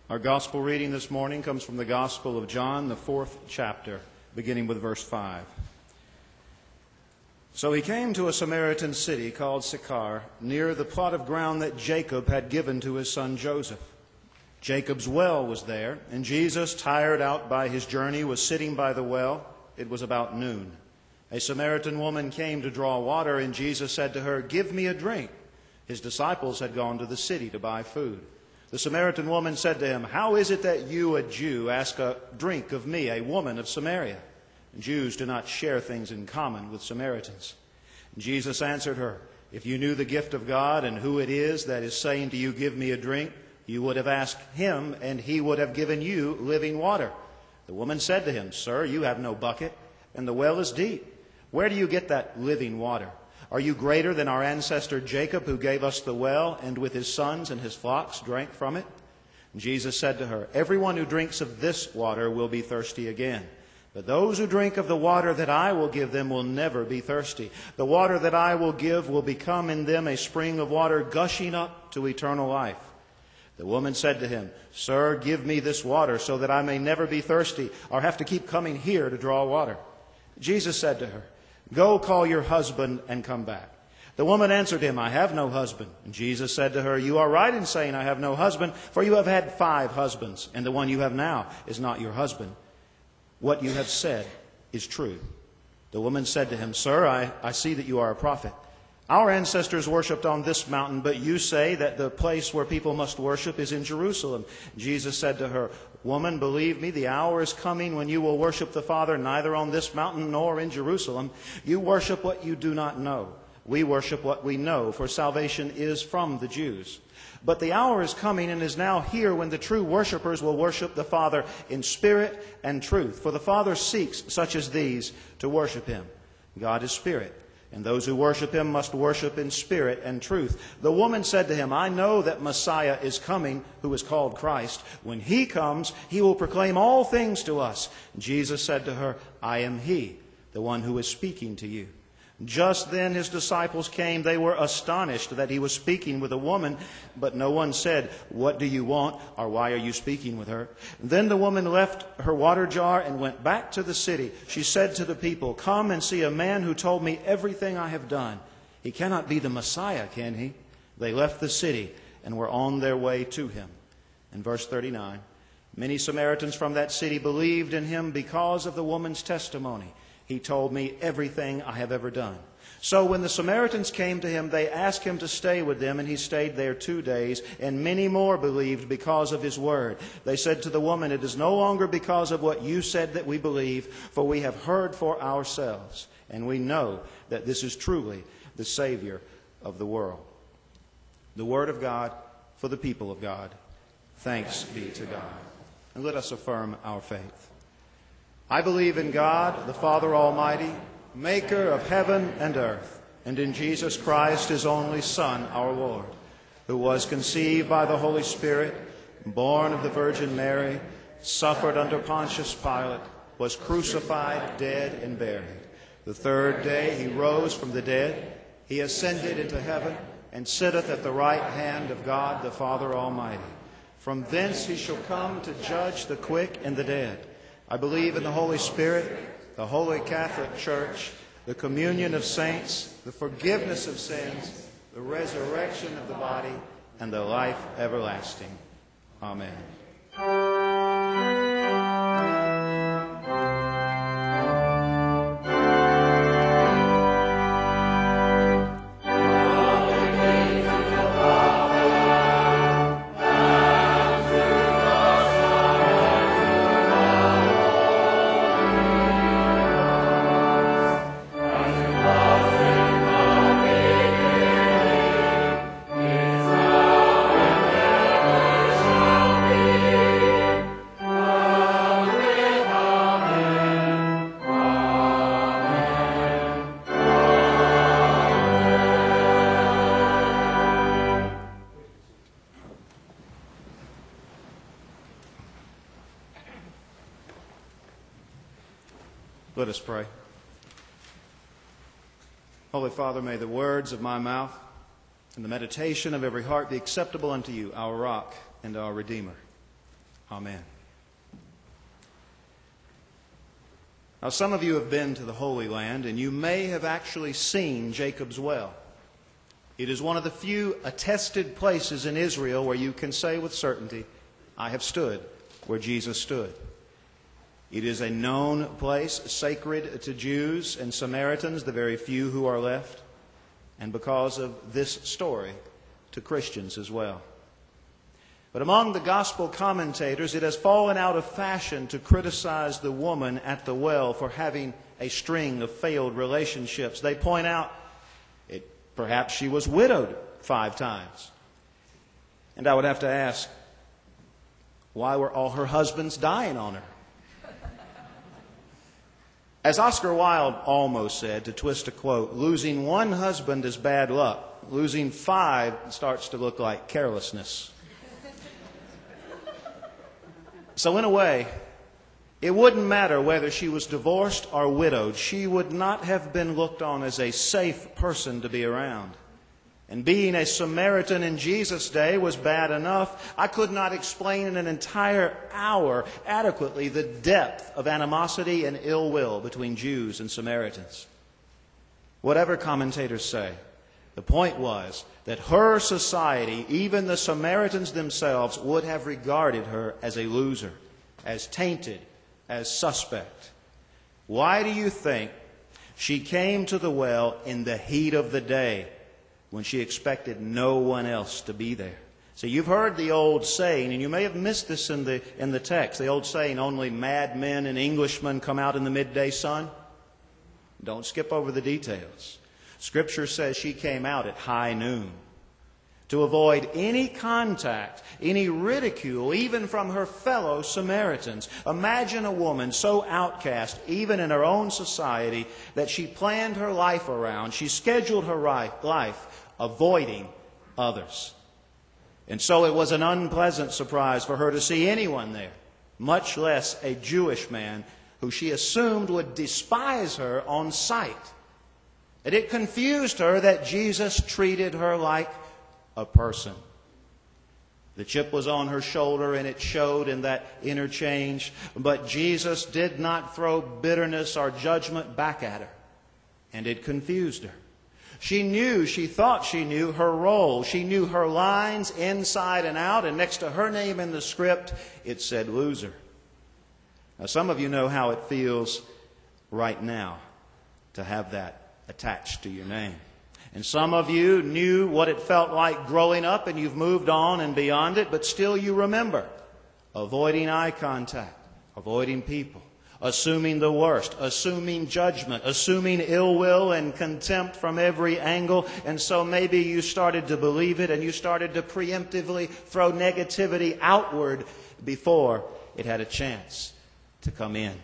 Our gospel reading this morning comes from the Gospel of John, the 4th chapter, beginning with verse 5. So he came to a Samaritan city called Sychar, near the plot of ground that Jacob had given to his son Joseph. Jacob's well was there, and Jesus, tired out by his journey, was sitting by the well. It was about noon. A Samaritan woman came to draw water, and Jesus said to her, "Give me a drink." His disciples had gone to the city to buy food. The Samaritan woman said to him, "How is it that you, a Jew, ask a drink of me, a woman of Samaria?" Jews do not share things in common with Samaritans. Jesus answered her, "If you knew the gift of God and who it is that is saying to you, 'Give me a drink,' you would have asked him, and he would have given you living water." The woman said to him, "Sir, you have no bucket, and the well is deep. Where do you get that living water? Are you greater than our ancestor Jacob, who gave us the well, and with his sons and his flocks drank from it?" Jesus said to her, "Everyone who drinks of this water will be thirsty again. But those who drink of the water that I will give them will never be thirsty. The water that I will give will become in them a spring of water gushing up to eternal life." The woman said to him, "Sir, give me this water so that I may never be thirsty or have to keep coming here to draw water." Jesus said to her, "Go call your husband and come back." The woman answered him, "I have no husband." And Jesus said to her, "You are right in saying, 'I have no husband,' for you have had 5 husbands, and the one you have now is not your husband. What you have said is true." The woman said to him, "Sir, I see that you are a prophet. Our ancestors worshipped on this mountain, but you say that the place where people must worship is in Jerusalem." Jesus said to her, "Woman, believe me, the hour is coming when you will worship the Father neither on this mountain nor in Jerusalem. You worship what you do not know. We worship what we know, for salvation is from the Jews. But the hour is coming and is now here when the true worshipers will worship the Father in spirit and truth. For the Father seeks such as these to worship him. God is spirit, and those who worship him must worship in spirit and truth." The woman said to him, "I know that Messiah is coming, who is called Christ. When he comes, he will proclaim all things to us." Jesus said to her, "I am he, the one who is speaking to you." Just then his disciples came. They were astonished that he was speaking with a woman, but no one said, "What do you want?" or "Why are you speaking with her?" Then the woman left her water jar and went back to the city. She said to the people, "Come and see a man who told me everything I have done. He cannot be the Messiah, can he?" They left the city and were on their way to him. In verse 39, many Samaritans from that city believed in him because of the woman's testimony. "He told me everything I have ever done." So when the Samaritans came to him, they asked him to stay with them, and he stayed there 2 days, and many more believed because of his word. They said to the woman, "It is no longer because of what you said that we believe, for we have heard for ourselves, and we know that this is truly the Savior of the world." The word of God for the people of God. Thanks be to God. And let us affirm our faith. I believe in God, the Father Almighty, maker of heaven and earth, and in Jesus Christ, his only Son, our Lord, who was conceived by the Holy Spirit, born of the Virgin Mary, suffered under Pontius Pilate, was crucified, dead, and buried. The 3rd day he rose from the dead. He ascended into heaven and sitteth at the right hand of God, the Father Almighty. From thence he shall come to judge the quick and the dead. I believe in the Holy Spirit, the Holy Catholic Church, the communion of saints, the forgiveness of sins, the resurrection of the body, and the life everlasting. Amen. Let us pray. Holy Father, may the words of my mouth and the meditation of every heart be acceptable unto you, our rock and our Redeemer. Amen. Now, some of you have been to the Holy Land, and you may have actually seen Jacob's well. It is one of the few attested places in Israel where you can say with certainty, I have stood where Jesus stood. It is a known place, sacred to Jews and Samaritans, the very few who are left, and because of this story, to Christians as well. But among the gospel commentators, it has fallen out of fashion to criticize the woman at the well for having a string of failed relationships. They point out perhaps she was widowed 5 times. And I would have to ask, why were all her husbands dying on her? As Oscar Wilde almost said, to twist a quote, losing 1 husband is bad luck. Losing 5 starts to look like carelessness. So in a way, it wouldn't matter whether she was divorced or widowed. She would not have been looked on as a safe person to be around. And being a Samaritan in Jesus' day was bad enough. I could not explain in an entire hour adequately the depth of animosity and ill will between Jews and Samaritans. Whatever commentators say, the point was that her society, even the Samaritans themselves, would have regarded her as a loser, as tainted, as suspect. Why do you think she came to the well in the heat of the day when she expected no one else to be there? So you've heard the old saying, and you may have missed this in the text, the old saying, only madmen and Englishmen come out in the midday sun. Don't skip over the details. Scripture says she came out at high noon to avoid any contact, any ridicule, even from her fellow Samaritans. Imagine a woman so outcast, even in her own society, that she planned her life around. She scheduled her life avoiding others. And so it was an unpleasant surprise for her to see anyone there, much less a Jewish man who she assumed would despise her on sight. And it confused her that Jesus treated her like a person. The chip was on her shoulder, and it showed in that interchange. But Jesus did not throw bitterness or judgment back at her. And it confused her. She thought she knew her role. She knew her lines inside and out. And next to her name in the script, it said loser. Now, some of you know how it feels right now to have that attached to your name. And some of you knew what it felt like growing up, and you've moved on and beyond it, but still you remember avoiding eye contact, avoiding people, assuming the worst, assuming judgment, assuming ill will and contempt from every angle. And so maybe you started to believe it, and you started to preemptively throw negativity outward before it had a chance to come in.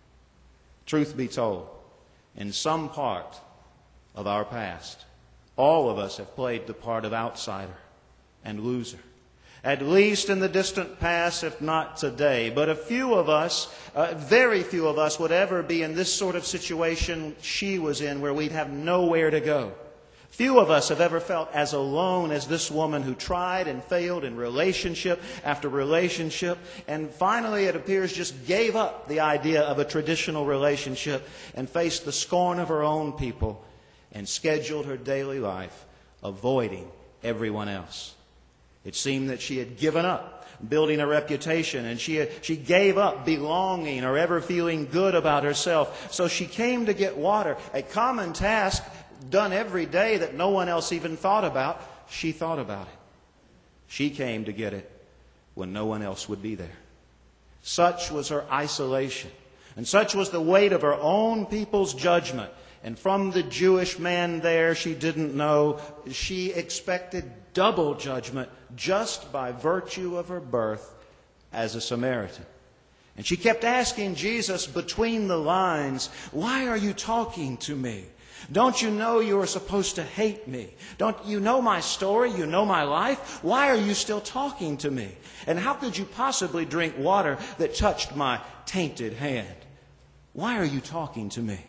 Truth be told, in some part of our past, all of us have played the part of outsider and loser. At least in the distant past, if not today. But a few of us, very few of us, would ever be in this sort of situation she was in, where we'd have nowhere to go. Few of us have ever felt as alone as this woman who tried and failed in relationship after relationship, and finally, it appears, just gave up the idea of a traditional relationship and faced the scorn of her own people and scheduled her daily life avoiding everyone else. It seemed that she had given up building a reputation, and she gave up belonging or ever feeling good about herself. So she came to get water, a common task done every day that no one else even thought about. She thought about it. She came to get it when no one else would be there. Such was her isolation, and such was the weight of her own people's judgment. And from the Jewish man there, she didn't know, she expected double judgment just by virtue of her birth as a Samaritan. And she kept asking Jesus between the lines, why are you talking to me? Don't you know you are supposed to hate me? Don't you know my story? You know my life? Why are you still talking to me? And how could you possibly drink water that touched my tainted hand? Why are you talking to me?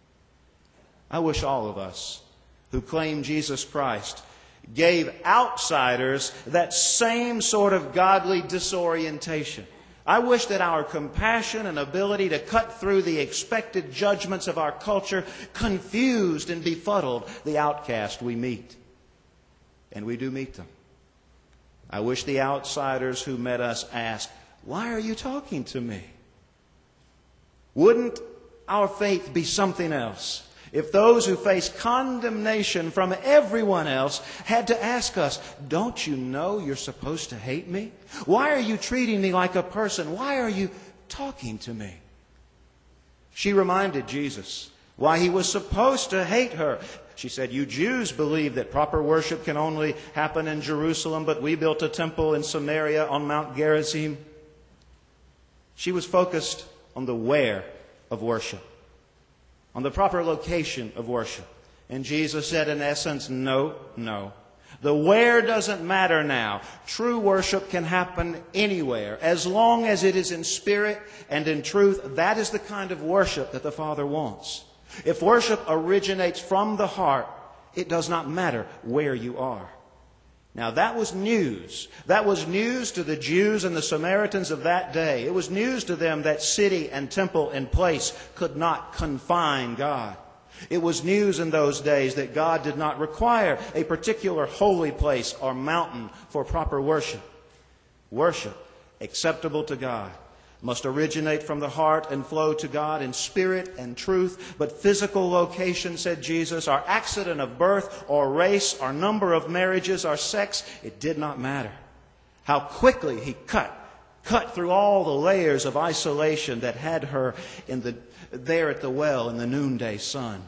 I wish all of us who claim Jesus Christ gave outsiders that same sort of godly disorientation. I wish that our compassion and ability to cut through the expected judgments of our culture confused and befuddled the outcast we meet. And we do meet them. I wish the outsiders who met us asked, "Why are you talking to me?" Wouldn't our faith be something else if those who face condemnation from everyone else had to ask us, "Don't you know you're supposed to hate me? Why are you treating me like a person? Why are you talking to me?" She reminded Jesus why he was supposed to hate her. She said, "You Jews believe that proper worship can only happen in Jerusalem, but we built a temple in Samaria on Mount Gerizim." She was focused on the where of worship, on the proper location of worship. And Jesus said, in essence, no. The where doesn't matter now. True worship can happen anywhere. As long as it is in spirit and in truth, that is the kind of worship that the Father wants. If worship originates from the heart, it does not matter where you are. Now that was news. That was news to the Jews and the Samaritans of that day. It was news to them that city and temple and place could not confine God. It was news in those days that God did not require a particular holy place or mountain for proper worship. Worship acceptable to God must originate from the heart and flow to God in spirit and truth. But physical location, said Jesus, our accident of birth or race, our number of marriages, our sex, it did not matter. How quickly he cut through all the layers of isolation that had her there at the well in the noonday sun.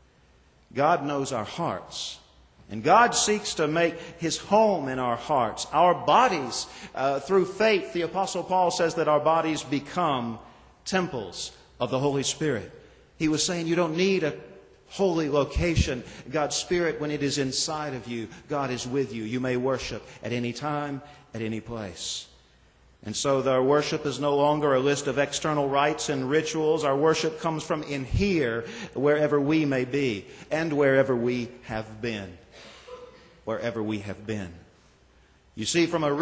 God knows our hearts. And God seeks to make His home in our hearts. Our bodies, through faith, the Apostle Paul says that our bodies become temples of the Holy Spirit. He was saying you don't need a holy location. God's Spirit, when it is inside of you, God is with you. You may worship at any time, at any place. And so our worship is no longer a list of external rites and rituals. Our worship comes from in here, wherever we may be, and wherever we have been. Wherever we have been. You see, from a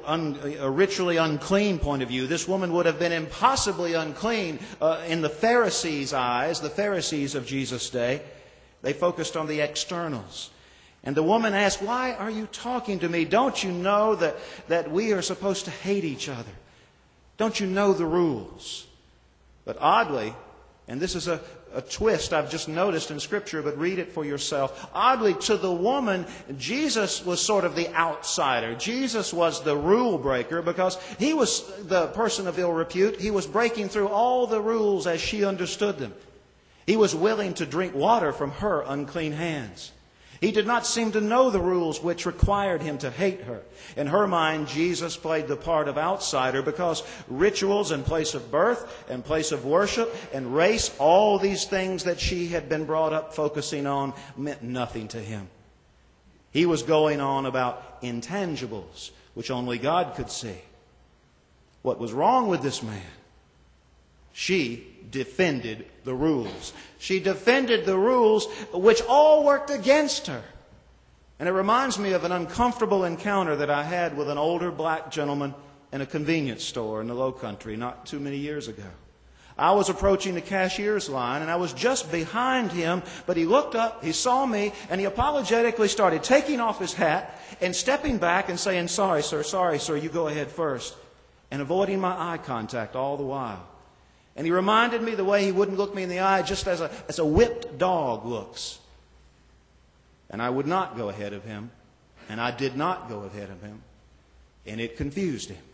ritually unclean point of view, this woman would have been impossibly unclean in the Pharisees' eyes, the Pharisees of Jesus' day. They focused on the externals. And the woman asked, "Why are you talking to me? Don't you know that we are supposed to hate each other? Don't you know the rules?" But oddly, and this is a twist I've just noticed in Scripture, but read it for yourself. Oddly, to the woman, Jesus was sort of the outsider. Jesus was the rule breaker because he was the person of ill repute. He was breaking through all the rules as she understood them. He was willing to drink water from her unclean hands. He did not seem to know the rules which required him to hate her. In her mind, Jesus played the part of outsider because rituals and place of birth and place of worship and race, all these things that she had been brought up focusing on, meant nothing to him. He was going on about intangibles, which only God could see. What was wrong with this man? She defended the rules. She defended the rules which all worked against her. And it reminds me of an uncomfortable encounter that I had with an older black gentleman in a convenience store in the Low Country not too many years ago. I was approaching the cashier's line and I was just behind him, but he looked up, he saw me, and he apologetically started taking off his hat and stepping back and saying, sorry sir, you go ahead first," and avoiding my eye contact all the while. And he reminded me the way he wouldn't look me in the eye just as a whipped dog looks. And I would not go ahead of him. And I did not go ahead of him. And it confused him.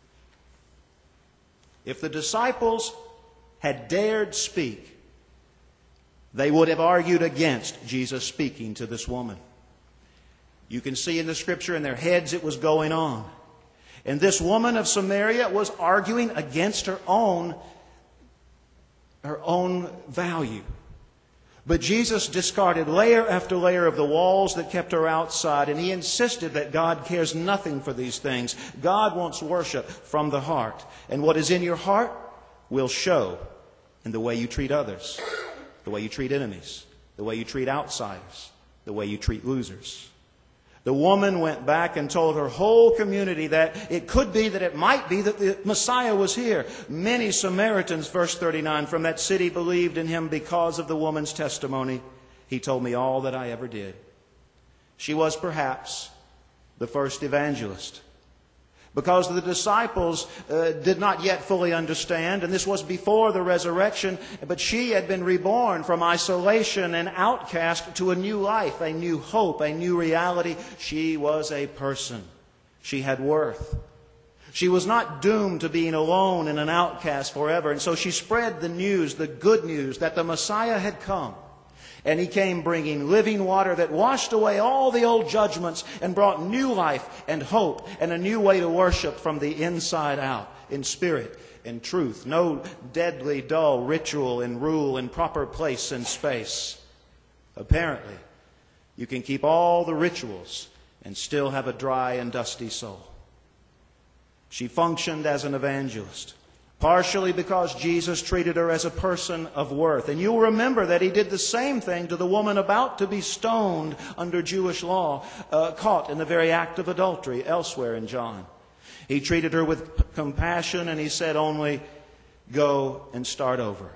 If the disciples had dared speak, they would have argued against Jesus speaking to this woman. You can see in the Scripture in their heads it was going on. And this woman of Samaria was arguing against her own value. But Jesus discarded layer after layer of the walls that kept her outside, and he insisted that God cares nothing for these things. God wants worship from the heart. And what is in your heart will show in the way you treat others, the way you treat enemies, the way you treat outsiders, the way you treat losers. The woman went back and told her whole community that it could be, that it might be, that the Messiah was here. Many Samaritans, verse 39, from that city believed in him because of the woman's testimony. He told me all that I ever did. She was perhaps the first evangelist, because the disciples did not yet fully understand, and this was before the resurrection, but she had been reborn from isolation and outcast to a new life, a new hope, a new reality. She was a person. She had worth. She was not doomed to being alone and an outcast forever, and so she spread the news, the good news, that the Messiah had come. And he came bringing living water that washed away all the old judgments and brought new life and hope and a new way to worship from the inside out, in spirit and truth. No deadly, dull ritual and rule in proper place and space. Apparently, you can keep all the rituals and still have a dry and dusty soul. She functioned as an evangelist, partially because Jesus treated her as a person of worth. And you'll remember that he did the same thing to the woman about to be stoned under Jewish law, caught in the very act of adultery elsewhere in John. He treated her with compassion, and he said only, "Go and start over."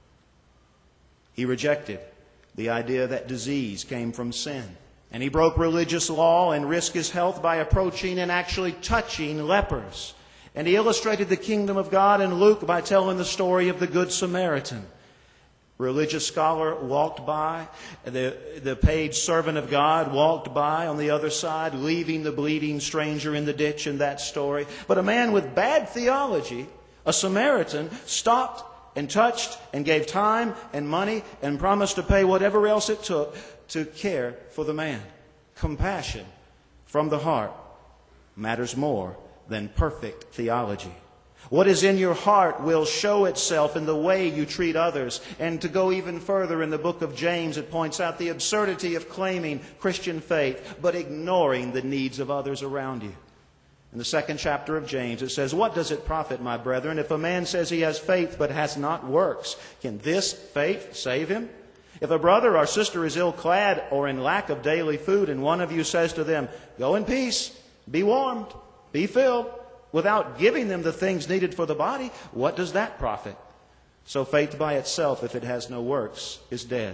He rejected the idea that disease came from sin. And he broke religious law and risked his health by approaching and actually touching lepers. And he illustrated the kingdom of God in Luke by telling the story of the Good Samaritan. Religious scholar walked by. The paid servant of God walked by on the other side, leaving the bleeding stranger in the ditch in that story. But a man with bad theology, a Samaritan, stopped and touched and gave time and money and promised to pay whatever else it took to care for the man. Compassion from the heart matters more than perfect theology. What is in your heart will show itself in the way you treat others. And to go even further, in the book of James, it points out the absurdity of claiming Christian faith but ignoring the needs of others around you. In the 2nd chapter of James, it says, "What does it profit, my brethren, if a man says he has faith but has not works? Can this faith save him? If a brother or sister is ill-clad or in lack of daily food, and one of you says to them, 'Go in peace, be warmed, be filled,' without giving them the things needed for the body, what does that profit? So faith by itself, if it has no works, is dead."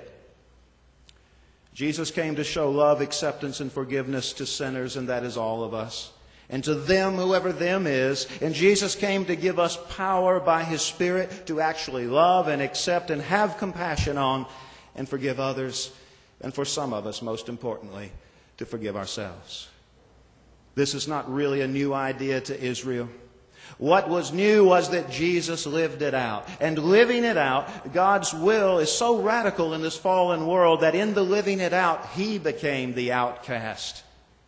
Jesus came to show love, acceptance, and forgiveness to sinners, and that is all of us. And to them, whoever them is. And Jesus came to give us power by His Spirit to actually love and accept and have compassion on and forgive others. And for some of us, most importantly, to forgive ourselves. This is not really a new idea to Israel. What was new was that Jesus lived it out. And living it out, God's will is so radical in this fallen world that in the living it out, He became the outcast.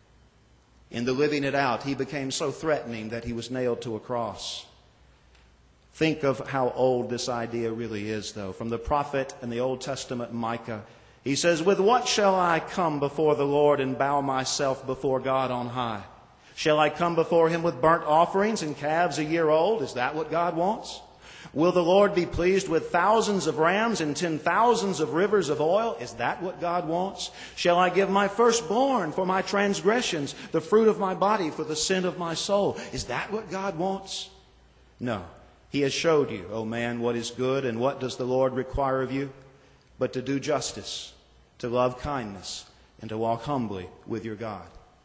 In the living it out, He became so threatening that He was nailed to a cross. Think of how old this idea really is, though. From the prophet in the Old Testament, Micah, he says, "With what shall I come before the Lord and bow myself before God on high? Shall I come before Him with burnt offerings and calves a year old?" Is that what God wants? "Will the Lord be pleased with thousands of rams and 10,000s of rivers of oil?" Is that what God wants? "Shall I give my firstborn for my transgressions, the fruit of my body for the sin of my soul?" Is that what God wants? No. He has showed you, O man, what is good, and what does the Lord require of you? But to do justice, to love kindness, and to walk humbly with your God.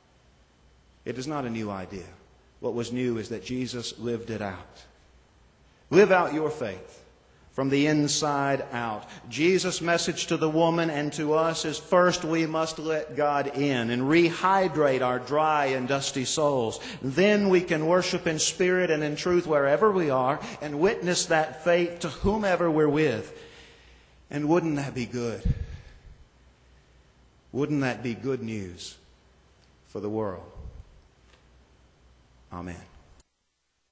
It is not a new idea. What was new is that Jesus lived it out. Live out your faith from the inside out. Jesus' message to the woman and to us is, first we must let God in and rehydrate our dry and dusty souls. Then we can worship in spirit and in truth wherever we are and witness that faith to whomever we're with. And wouldn't that be good? Wouldn't that be good news for the world? Amen.